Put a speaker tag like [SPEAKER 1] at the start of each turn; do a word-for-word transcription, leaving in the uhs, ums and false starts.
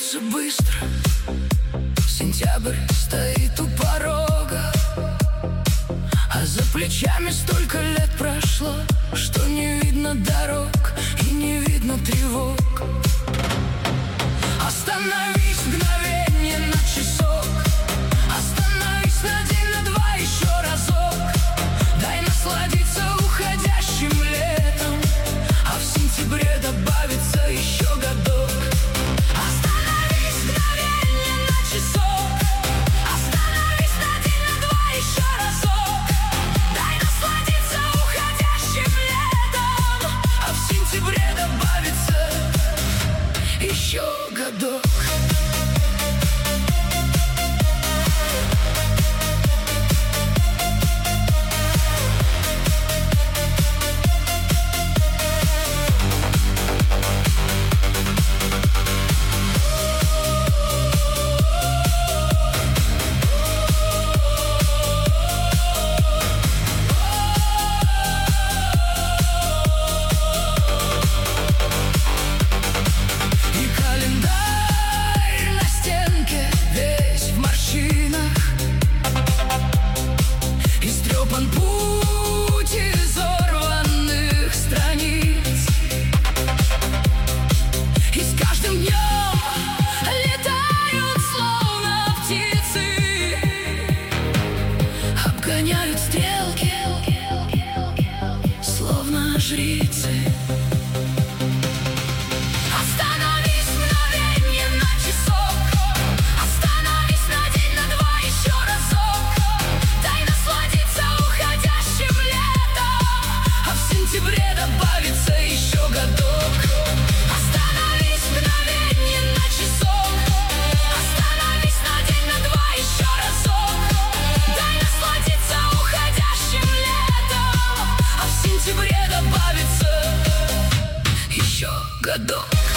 [SPEAKER 1] Несется быстро, сентябрь стоит у порога, а за плечами столько лет прошло, что не видно дорог и не видно тревог. Остановись мгновенье на часок, остановись на день, на два, еще разок. Дай насладиться уходящим летом, а в сентябре добавится еще годок. Остановись мгновенье на часок, остановись на день, на два, еще разок. Дай насладиться уходящим летом, а в сентябре добавится еще годок. Путь изорванных страниц, и с каждым днем летают словно птицы, обгоняют стрелки, словно жрицы. Остановись мгновенье на часок, остановись на день, на два, еще разок. Дай насладиться уходящим летом, а в сентябре добавится еще годок. Остановись мгновенье на часок, остановись на день, на два, еще разок. Дай насладиться уходящим летом, а в сентябре добавится еще годок.